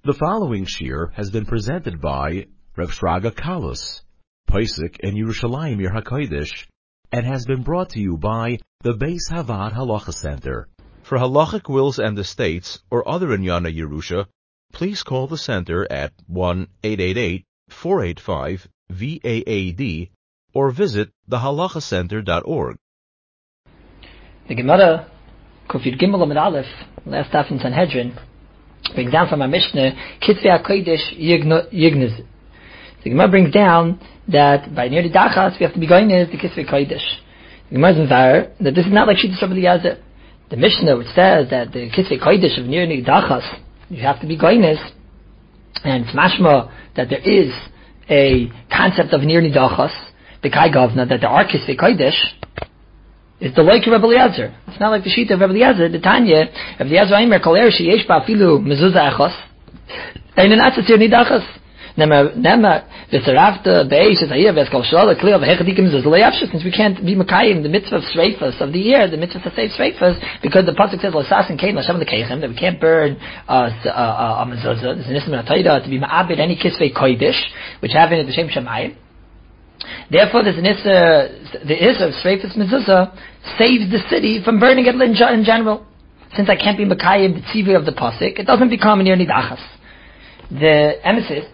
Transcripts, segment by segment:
The following shir has been presented by Rav Shraga Kalus, Pesach in Yerushalayim Yer HaKodesh, and has been brought to you by the Beis Havad Halacha Center. For halachic wills and estates or other Inyana Yerusha, please call the center at 1-888-485-VAAD or visit thehalachacenter.org. The Gemara, Kufir Gimel Amud Aleph, last half in Sanhedrin, brings down from our Mishnah, Kitzvei HaKodesh Yignez. The Gemara brings down that by near the Dachas we have to be going as the Kitzvei HaKodesh. The Gemara is inspired that this is not like Shittas Rabbi Eliezer. The Mishnah which says that the Kitzvei HaKodesh of near the Dachas you have to be going as, and it's mashma that there is a concept of near the Dachas, the Kai Govna, that there are Kitzvei HaKodesh, is the like of Rabbi Eliezer. It's not like the sheet of Rabbi Eliezer. The Tanya, Rabbi Eliezer Aimer Kol Eresh Yesh Ba Afilu Mezuzah Echos, Einen Atzatzir Nidachas. Nema V'Saravta Be'esh Zayir V'Eskal Shalala Kli Of Hechadikim Zuz Le'Yavshus. Since we can't be Makayim the mitzvah of Shreifas of the year, the mitzvah to save Shreifas, because the pasuk says L'Sas and Kain L'Shem L'Keichem, that we can't burn a mezuzah. There's an ism in Atayda to be Ma'abed any Kisvei Kodesh, which have in it the Shem Shemayim. Therefore, there's an Issa, the Issa of Shreifas Mezuzah saves the city from burning it in general. Since I can't be Makayim the tzivui of the pasuk, it doesn't become an Nir Nidachas. The emesis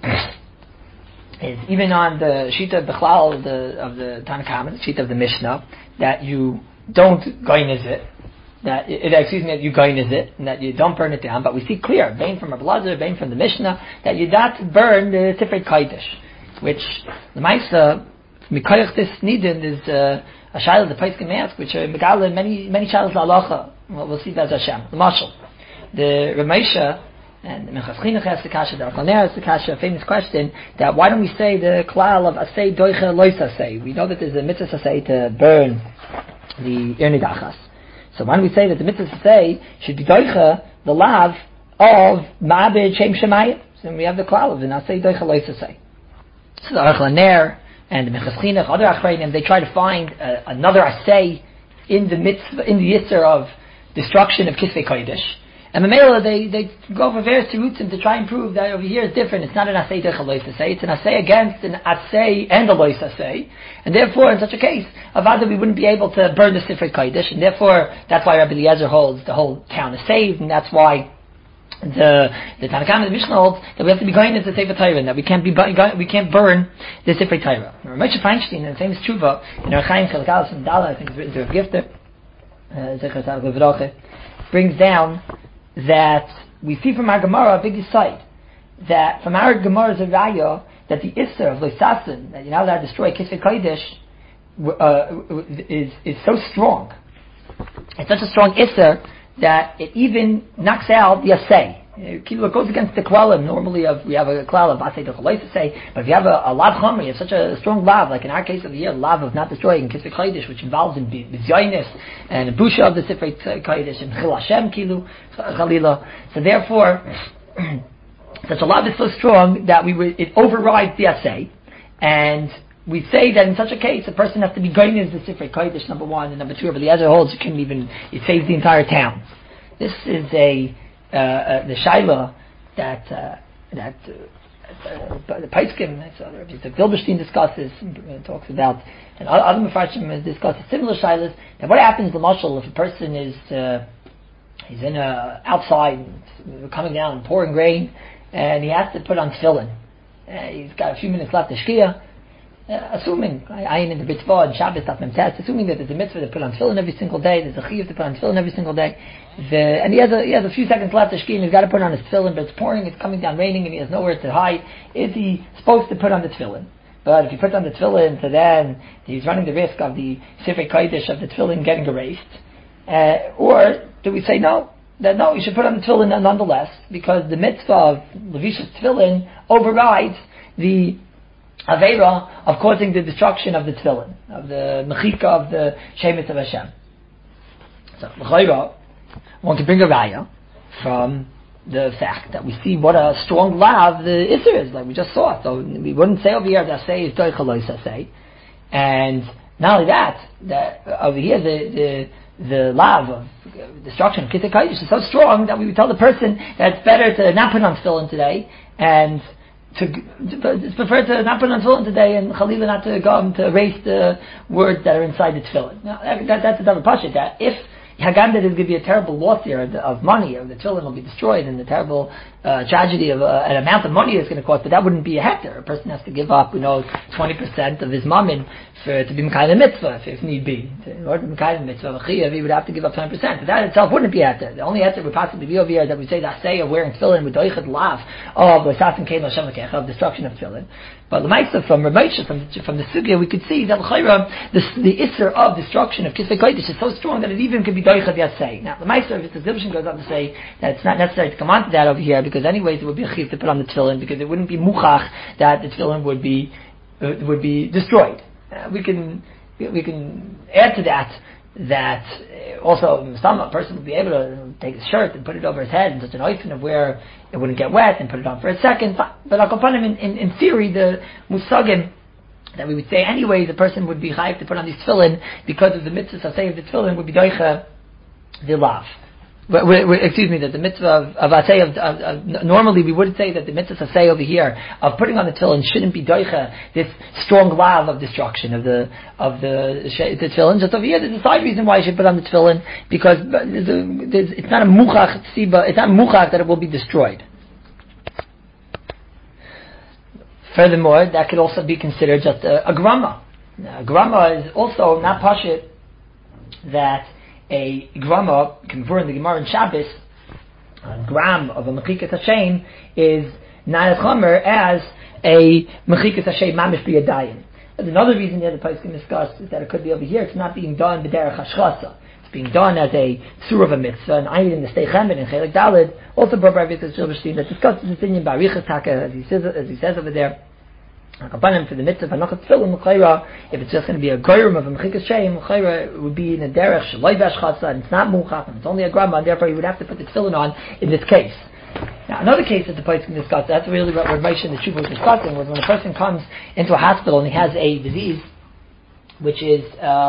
is even on the Shita Bechlal of the Tanakhama, the Shita of the Mishnah, that you don't goyniz it, that you goyniz it, and that you don't burn it down. But we see clear, vein from Rabbi Eliezer, vein from the Mishnah, that you don't burn the Tifrei Kodesh, which the Maisa Mikoyach this Nidin is a shayla the Pesach can ask, which are Megala many shaylas la'alacha. We'll see that as Hashem. The Mashal, the Ramesha. And the Minchas Chinuch has the kasha, the Archaner has the kasha, a famous question, that why don't we say the klal of asay doicha lois asay? We know that there's a mitzvah asay to burn the irnidachas. So why don't we say that the mitzvah asay should be doicha, the lav of ma'abed shem shemayim? So we have the klal of the asay doicha lois asay. So the Archaner and the Minchas Chinuch, other achreinim, they try to find another asay in the mitzvah, in the yitzer of destruction of Kisvei Kodesh. And Mamela, they go for various terutzim to try and prove that over here is different. It's not an asay dech alois asay. It's an asay against an asay and alois asay. And therefore, in such a case, avada we wouldn't be able to burn the Sifrei Kodesh. And therefore, that's why Rabbi Eliezer holds the whole town is saved. And that's why the Tanakhama and the Mishnah holds that we have to be going into the Sefer Torah, and that we can't burn the Sifrei Torah. Moshe Feinstein, in the famous tshuva in Archaim Chelkalas and Dala, I think it's written to Rav Gifter, Zecher Tzaddik Levroche, brings down that we see from our Gemara a big insight, that from our Gemara's raya that the Isser of Loisasin, that you're not allowed to destroy Kisvei Kodesh, is so strong. It's such a strong Isser that it even knocks out the Asay. It goes against the klalim. Normally, we have a klal of asay d'chalois to say, but if you have a lav chomer, you have such a strong lav, like in our case of the year, lav of not destroying Kisvei Kodesh, which involves in bizyonis and busha of the Sifrei Kodesh and chil Hashem kilu chalila. So therefore, such a lav is so strong that it overrides the asay, and we say that in such a case, a person has to be going as the Sifrei Kodesh, number one, and number two, Rabbi Eliezer holds it saves the entire town. This is the shaila that the Paiskim, the Gilberstein discusses, talks about, and other Mefarshim discuss similar shailas. Now, what happens, the mashal, if a person is he's in outside, coming down and pouring rain, and he has to put on tefillin. He's got a few minutes left to shkia. Assuming ayin in the mitzvah and Shabbos test, assuming that there's a mitzvah to put on tefillin every single day, there's a chiyuv to put on tefillin every single day, and he has a few seconds left to shkia, and he's got to put on his tefillin, but it's pouring, it's coming down, raining, and he has nowhere to hide. Is he supposed to put on the tefillin? But if he puts on the tefillin, so then he's running the risk of the Sifrei Kodesh of the tefillin getting erased. Or do we say no? That no, you should put on the tefillin nonetheless, because the mitzvah of Levish's tefillin overrides the Aveira of causing the destruction of the tefillin, of the mechika of the shemitz of Hashem. So, l'chayra, one can bring a raya from the fact that we see what a strong lav the Isser is, like we just saw. So we wouldn't say over here that say is doicha lois say, and not only that over here the the lav of destruction of Kisvei Kodesh is so strong that we would tell the person that it's better to not put on tefillin today, and it's preferred to not put on tefillin today, and Chalila not to go to erase the words that are inside the tefillin. Now, that's a double pashut. That if Hagam, that is going to be a terrible loss here of money, or the tefillin will be destroyed, and the terrible tragedy of an amount of money it's going to cost, but that wouldn't be a hector. A person has to give up, 20% of his mammon to be Mekayim mitzvah, if need be. In order to be Mekayim mitzvah, he would have to give up 20%. But that itself wouldn't be a hector. The only hector would possibly be over here that we say that say of wearing tefillin with doichet lav of destruction of tefillin. But the Maisa from Ramosha, from the Sugya, we could see that the Isser of destruction of Kisvei Kodesh is so strong that it even could be Doichet Yatsei. Now, the Maisa of the Zilbshin goes on to say that it's not necessary to come on to that over here, because anyways it would be a chiv to put on the tefillin, because it wouldn't be muchach that the tefillin would be destroyed. We can add to that also some person would be able to take his shirt and put it over his head in such an oifen of where it wouldn't get wet, and put it on for a second. But in theory, the musagim that we would say anyways, the person would be chayiv to put on these tefillin because of the mitzvah of the tefillin would be doicha the lav. That the mitzvah of asay normally we would say that the mitzvah of asay over here of putting on the tefillin shouldn't be doicha this strong lav of destruction of the tefillin. Just over here, there's a side reason why you should put on the tefillin, because it's not a muchach tziba, it's not muchach that it will be destroyed. Furthermore, that could also be considered just a grama. A grama is also not pashit that a grama, converting the Gemara in Shabbos, a gram of a mechikas Hashem is not as chomer as a mechikas Hashem mamish b'yadayim. There's another reason that the place can discuss is that it could be over here. It's not being done b'derech hashchasa. It's being done as a surah of a mitzvah, and I in the Stei Chemed in Chelik Daled, also brought by Rabbi Silverstein, that discusses this in Barichas Taka, as he says over there. For the mitzvah of Hanachas Tefillin, if it's just going to be a goyim of a mechikas Shem, it would be in a derech shaloi b'ashchasa, and it's not muchach, and it's only a grama, and therefore you would have to put the tefillin on in this case. Now, another case that the place can discuss, that's really what Moshe and the Tshuva was discussing, was when a person comes into a hospital and he has a disease, which is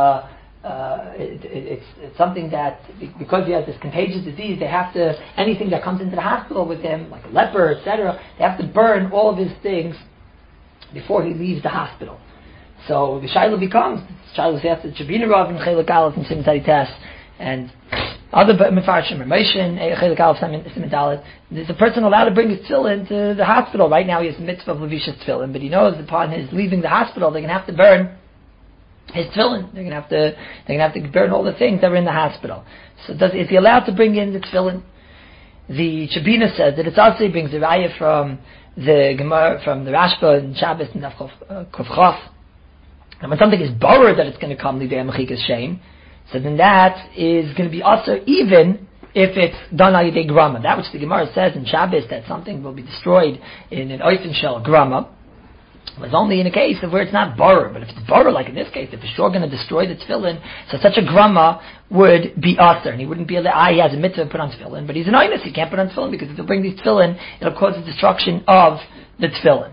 it's something that, because he has this contagious disease, they have to, anything that comes into the hospital with him, like a leper, etc., they have to burn all of his things before he leaves the hospital. So the Shiloh becomes, Shiloh says to Chabina Rav and Chelik Aleph and Simon Taditas and other Mefarshim, Ramoshin, Chelik Aleph, Simon Dalet. There's a person allowed to bring his tefillin to the hospital. Right now he has the mitzvah of Levisha's tefillin, but he knows upon his leaving the hospital they're going to have to burn his tefillin. They're going to have to burn all the things that were in the hospital. So is he allowed to bring in the tefillin? The Chabina says that it's also, he brings the raya from the Gemara, from the Rashba and Shabbos and Kufchaf. And when something is borrowed that it's going to come lidei mechikas Shem, so then that is going to be also even if it's done al yidei grama. That which the Gemara says in Shabbos that something will be destroyed in an oifen shel grama was only in a case of where it's not borrowed. But if it's borrowed, like in this case, if it's sure going to destroy the tefillin, so such a grama would be usher, and he wouldn't be able to, he has a mitzvah to put on tefillin, but he's an oinus, he can't put on tefillin, because if he'll bring these tefillin, it'll cause the destruction of the tefillin.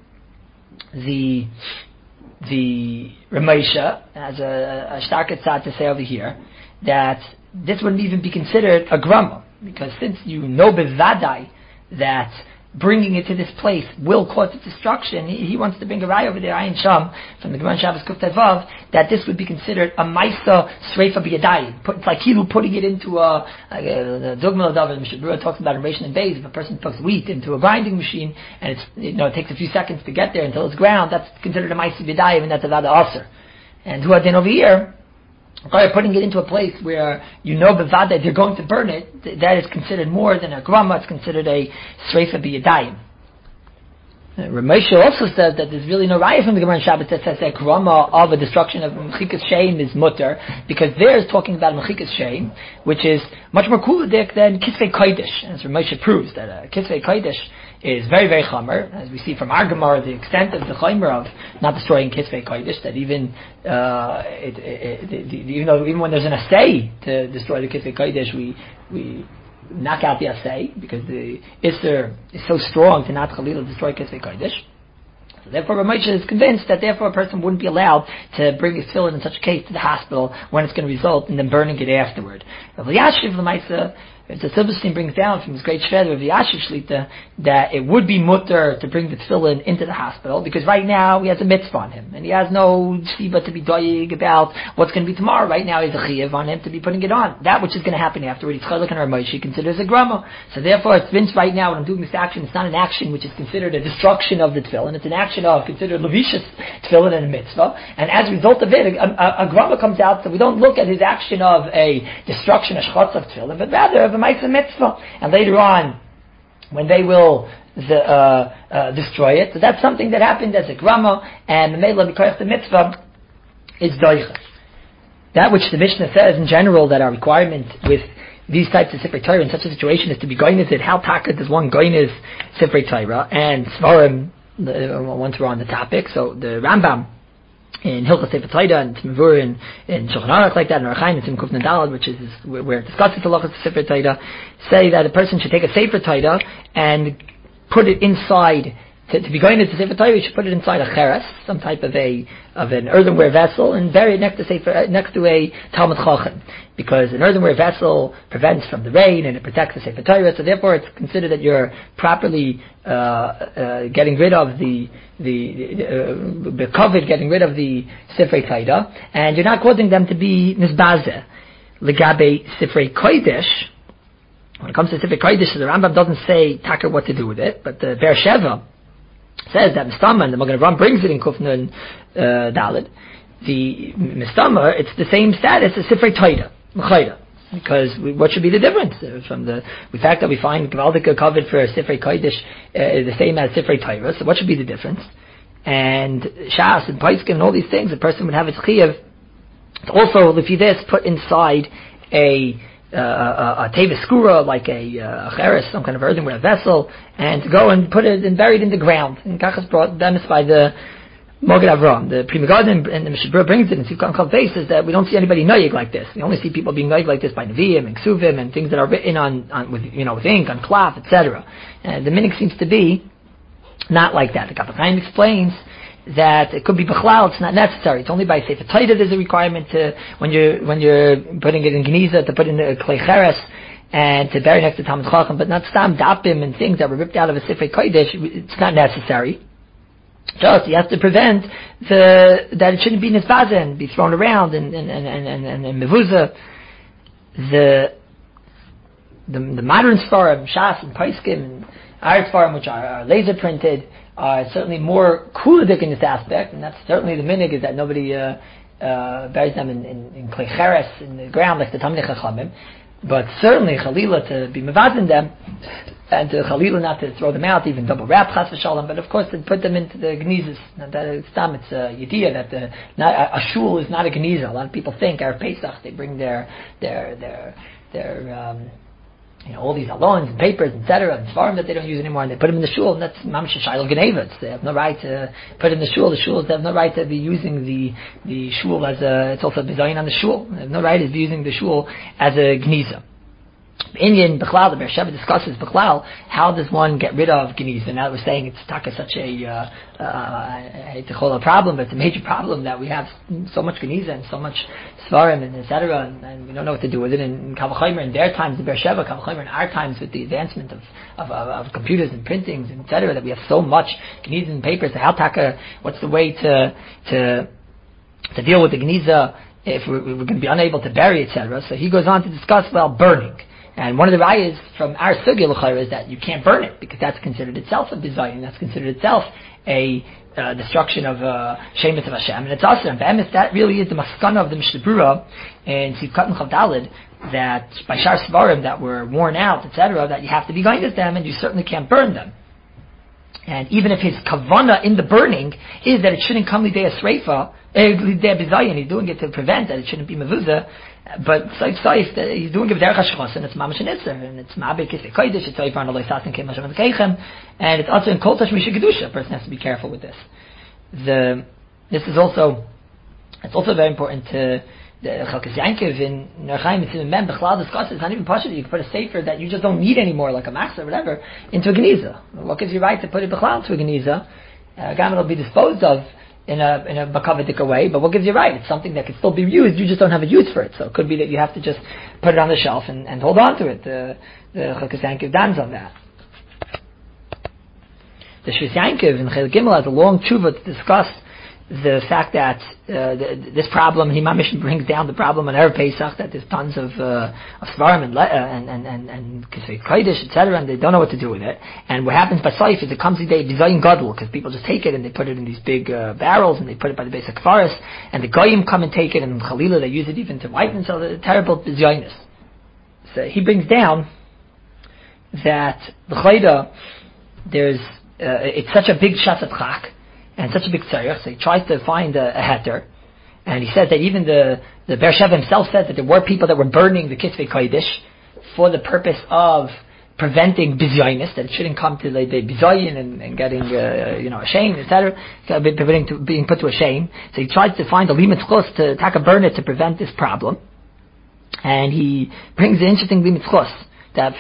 The Ramosha has a starket tzad to say over here, that this wouldn't even be considered a grama, because since you know bevadai that bringing it to this place will cause its destruction, he wants to bring a raya over there, Ayin Sham, from the Gemara Shabbos Kuf Tevav, that this would be considered a Maisa Sreifa B'Yadayim. It's like Hilu putting it into a Dugmal David Mishabura talks about in Ration and Beis. If a person puts wheat into a grinding machine and it takes a few seconds to get there until it's ground, that's considered a Maisa B'Yadayim, and that's a Vada Aser. And who had then over here, putting it into a place where bevada they're going to burn it, that is considered more than a grama, it's considered a sreifa b'yadayim. Ramosha also says that there's really no raya from the Gemara in Shabbos that says that grama of a destruction of mechikas Shem is mutter, because there's talking about mechikas Shem, which is much more kuladik than kisvei kodesh, as Ramosha proves that kisvei kodesh is very, very chomer, as we see from our Gemara, the extent of the chomer of not destroying kisvei kodesh, that even even when there's an assay to destroy the kisvei kodesh, we knock out the assay, because the Isser is so strong to not chalila destroy kisvei kodesh. So therefore, Rav Moshe is convinced that therefore a person wouldn't be allowed to bring his tefillin in such a case to the hospital when it's going to result in them burning it afterward. Rav Elyashiv L'maisa, the Silverstein brings down from his great shredder of the Yashiv Shlita that it would be mutter to bring the tefillin into the hospital because right now he has a mitzvah on him and he has no siba to be doyig about what's going to be tomorrow. Right now he has a chiyuv on him to be putting it on. That which is going to happen afterward, he's chalik and Rav Moshe considers a grama. So therefore it's Vince right now when I'm doing this action, it's not an action which is considered a destruction of the tefillin. It's an action of considered levishus tefillin and a mitzvah. And as a result of it, a grama comes out, so we don't look at his action of a destruction, a shchotz of tefillin, but rather of a mitzvah. And later on, when they will destroy it, so that's something that happened as a grama, and the meila b'koyach the mitzvah is doicha. That which the Mishnah says in general that our requirement with these types of Sifrei Torah in such a situation is to be goynez it. How taka does one goynez Sifrei Torah? And Svarim, once we're on the topic, so the Rambam in Hilchos Sefer Torah and Tzmevur in Shulchan Aruch like that, and Arachaim in Kuf Nadalad, which is where it discusses the halachas of Sefer Torah, say that a person should take a Sefer Torah and put it inside. To be going into Sefer Torah, you should put it inside a cheres, some type of an earthenware vessel, and bury it next to a Talmud Chacham, because an earthenware vessel prevents from the rain and it protects the Sefer Torah. So therefore, it's considered that you're properly getting rid of the covet, getting rid of the Sifrei Torah, and you're not causing them to be nisbazeh. Legabe Sifrei Kodesh. When it comes to Sifrei Kodesh, the Rambam doesn't say taka what to do with it, but the Be'er Sheva says that Mistama, and the Magen Avraham brings it in Kufna Daled, the Mistama, it's the same status as Sifrei Torah, M'chayda. Because what should be the difference from the fact that we find Gevaldika covered for Sifrei Kodesh the same as Sifrei Torah? So what should be the difference? And Shas and Paiskim and all these things, a person would have its chiyuv also, if you this, put inside a tevis skura, like a cheres, some kind of earthenware vessel, and to go and put it and bury it in the ground. And Kachas brought them by the Magen Avraham. The Pri Megadim and the Mishabur brings it in Sivkan Chav Beis is that we don't see anybody noyig like this. We only see people being noyig like this by Nevi'im and Ksuvim and things that are written on with ink, on cloth, etc. The minig seems to be not like that. The Kaf HaChaim explains that it could be bichlal, it's not necessary. It's only by Sefer Torah there's a requirement to when you're putting it in Geniza to put in a klei cheres and to bury next to Talmud Chacham, but not stam dapim and things that were ripped out of a Sifrei Kodesh. It's not necessary. Just you have to prevent that it shouldn't be nisbazeh and be thrown around and mevuza. The modern Sfarim, Shas and Paiskim and our Sfarim, which are laser printed, are certainly more kuladik in this aspect, and that's certainly the minig is that nobody buries them in klei cheres in the ground like the Talmidei Chachamim. But certainly Chalila to be mevazin them, and to Chalila not to throw them out, even double wrap chas v'shalom. But of course to put them into the gnizas. That it's a yediyah that a shul is not a gniza. A lot of people think Erev Pesach they bring their all these alons and papers, etc., and svarim that they don't use anymore, and they put them in the shul, and that's mamash shaylo genevas. They have no right to put in the shul. The shuls have no right to be using the shul as it's also design on the shul. They have no right to be using the shul as a gniza. Indian Bechlal, the Be'er Sheva discusses Bechlal, how does one get rid of Geniza? Now that we're saying it's taka such I hate to call it a problem, but it's a major problem that we have so much Geniza and so much Svarim and etc. And we don't know what to do with it. And Kal V'chomer in their times, the Be'er Sheva, Kal V'chomer in our times with the advancement of computers and printings and etc. that we have so much Geniza and papers. How taka? What's the way to deal with the Geniza if we're going to be unable to bury etc. So he goes on to discuss burning. And one of the rayas from our sugya l'chayra is that you can't burn it because that's considered itself a bizayin. That's considered itself a destruction of shemus of Hashem, and it's also and that really is the maskana of the Mishnah Berurah and Sivkat and Chavdalid that by shar svarim that were worn out, etc., that you have to be going with them, and you certainly can't burn them. And even if his kavana in the burning is that it shouldn't come lidei asreifa, lidei bizayin, he's doing it to prevent that it shouldn't be mevuzah. But saif that he's doing it derech hashchos, and it's mamash nitzer, and it's ma'abek kisei kodesh, it's oivar naloi sasin keim hashem keichem, and it's also in kol tashmish kedusha. A person has to be careful with this. This is also it's also very important to the Chalkas Yankiv in Nerchaim Mitzvim Mem Bechlal discusses. It's not even possible. You can put a sefer that you just don't need anymore, like a machzor or whatever, into a geniza. What gives you right to put it Bechlal into a geniza? Garment will be disposed of in a makavadik way, but what gives you right? It's something that can still be used, you just don't have a use for it. So it could be that you have to just put it on the shelf and hold on to it. The Chokes Yankiv dans on that. The Shvis Yankiv in Chel Gimel has a long tshuva to discuss the fact that this problem, Himamish brings down the problem on Erev Pesach, that there's tons of svarim and Kisvei Kodesh, etc., and they don't know what to do with it. And what happens by Saif is it comes to the Bizayin Gadol, because people just take it and they put it in these big barrels and they put it by the base of Kfaris, and the Goyim come and take it, and Chalila they use it even to whiten, so the terrible Bizayinis. So he brings down that the Chayda, there's it's such a big Shasat Chak, and such a big tzarech, so he tries to find a heter, and he says that even the Be'er Sheva himself said that there were people that were burning the Kisvei Kodesh for the purpose of preventing bizyonis, that it shouldn't come to the bizyoyin and getting ashamed, etc., being put to a shame. So he tries to find a limit chus to burn it to prevent this problem, and he brings an interesting limit chus that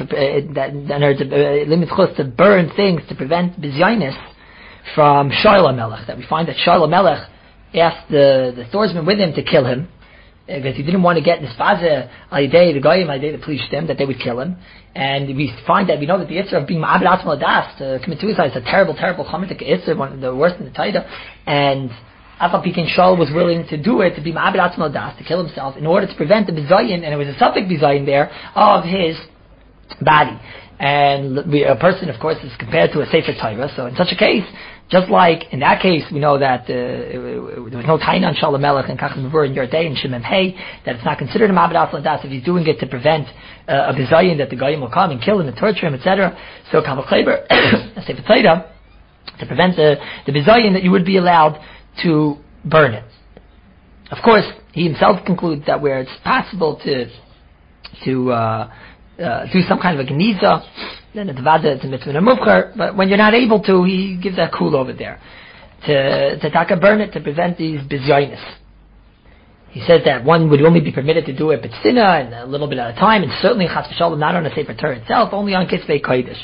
limit chus to burn things to prevent bizyonis from Shaul HaMelech, that we find that Shaul HaMelech asked the swordsman with him to kill him, because he didn't want to get Nispaze Alidei, the Goyim Alidei, the Plishtim, that they would kill him. And we know that the Yitzhak of being Ma'abed Atzmo Adas, to commit suicide, is a terrible Chometik Yitzhak, one of the worst in the Taida. And Afal Pikin Shaul was willing to do it, to be Ma'abed Atzmo Adas, to kill himself, in order to prevent the Bizayin, and it was a Suffolk Bizayin there, of his body. And a person, of course, is compared to a Sefer Torah, so in such a case, just like in that case, we know that there was no taina on Shaul HaMelech and Kach Mavur in your day in Shimon Hay, that it's not considered a Ma'abed Atzmo Adas if he's doing it to prevent a bizayin that the Goyim will come and kill him and torture him, etc. So Kamal Kleber, a Sefer Torah, to prevent the bizayin that you would be allowed to burn it. Of course, he himself concludes that where it's possible to do some kind of a geniza, then the Tavada it's a mitzvah and a muvchar, but when you're not able to, he gives that cool over there to taka burn it to prevent these bizyonis. He says that one would only be permitted to do it b'tzina and a little bit at a time, and certainly chas v'shalom not on a Sefer Torah itself, only on Kisvei Kodesh.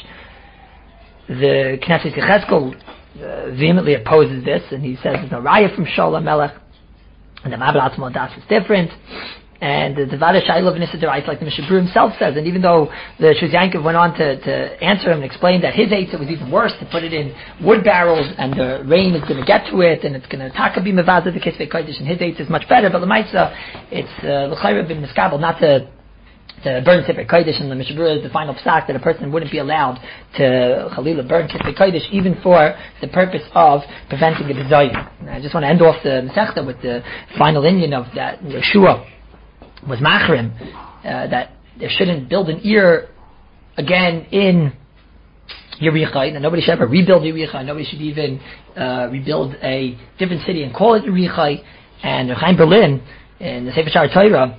The Knesset Yechezkel vehemently opposes this, and he says there's no raya from Shaul HaMelech, and the Ma'abed Atzmo Adas is different. And the Vada Shailov and Issa like the Mishabru himself says, and even though the Shvis Yankov went on to answer him and explain that his eitzah was even worse, to put it in wood barrels and the rain is going to get to it and it's going to taka be mevazah the Kisvei Kodesh, and his eitzah is much better, but L'maisa, it's L'chayra bin Miskabel not to burn Sefer Kodesh, and the Mishabru is the final psak that a person wouldn't be allowed to Chalila burn Kisvei Kodesh even for the purpose of preventing the bizayin. I just want to end off the Masechta with the final Indian of that Yeshua was machrim that they shouldn't build an ear again in Yerichai, that nobody should ever rebuild Yerichai, nobody should even rebuild a different city and call it Yerichai. And Chaim Berlin in the Sefer Sha'ar Torah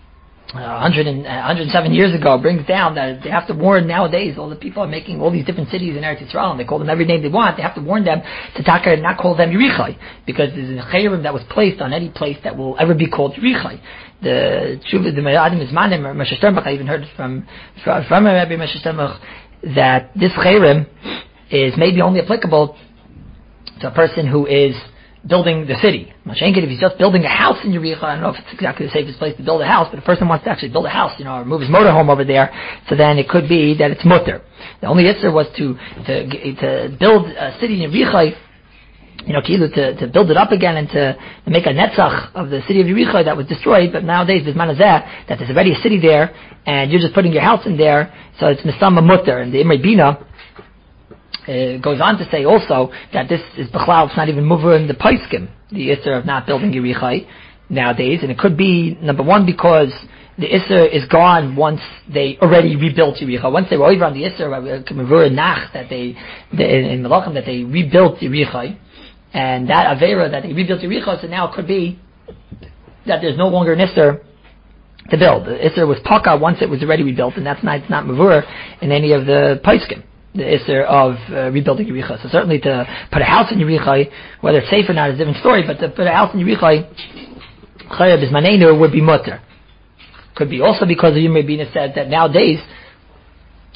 107 years ago brings down that they have to warn nowadays all the people are making all these different cities in Eretz Yisrael, and they call them every name they want. They have to warn them to not call them Yerichai, because there's a chayrim that was placed on any place that will ever be called Yerichai. The Me'adim Izmanim, or Moshe Sternbach, I even heard from Rabbi Moshe Sternbach, that this chayrim is maybe only applicable to a person who is building the city. Mashenkin, if he's just building a house in Yericha, I don't know if it's exactly the safest place to build a house, but if a person wants to actually build a house, or move his motorhome over there, so then it could be that it's mutter. The only issue was to build a city in Yericha, to build it up again and to make a netzach of the city of Yericha that was destroyed. But nowadays there's manazeh that there's already a city there, and you're just putting your house in there, so it's misama mutter. And the Imrei Bina goes on to say also that this is b'chlal, it's not even mover in the paiskim, the isser of not building Yerichai nowadays, and it could be number one because the isser is gone once they already rebuilt Yerichai. Once they were over on the isser nach that they in Melachim that they rebuilt Yerichai, and that avera that they rebuilt Yerichai, so now it could be that there's no longer an isser to build. The isser was paka once it was already rebuilt, and it's not mavur in any of the paiskim, the Isser of rebuilding Yerichai. So certainly to put a house in Yerichai, whether it's safe or not is a different story, but to put a house in Yerichai, Chayav Bismanenu would be mutter. Could be also because the Yom Rebina said that nowadays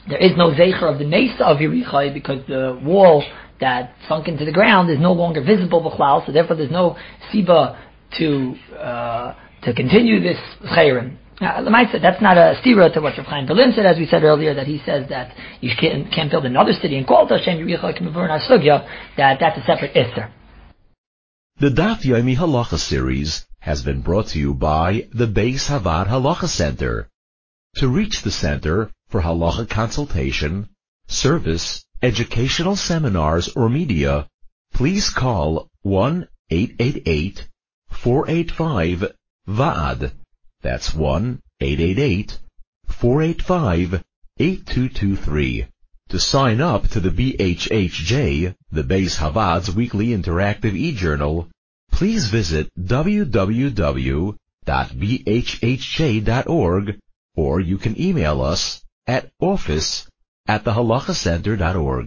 there is no zecher of the mesa of Yerichai because the wall that sunk into the ground is no longer visible b'chlal, so therefore there's no siba to continue this chayrim. That's not a stira to what Rav Chaim Berlin said, as we said earlier, that he says that you can't build another city and call it Hashem Yerichai K'mevur Nasugya, that's a separate isser. The Daf Yomi Halacha series has been brought to you by the Beis Havad Halacha Center. To reach the center for halacha consultation, service, educational seminars, or media, please call 1-888-485-VAAD. That's 1-888-485-8223. To sign up to the BHHJ, the Beis Havad's weekly interactive e-journal, please visit www.bhhj.org, or you can email us at office@thehalachacenter.org.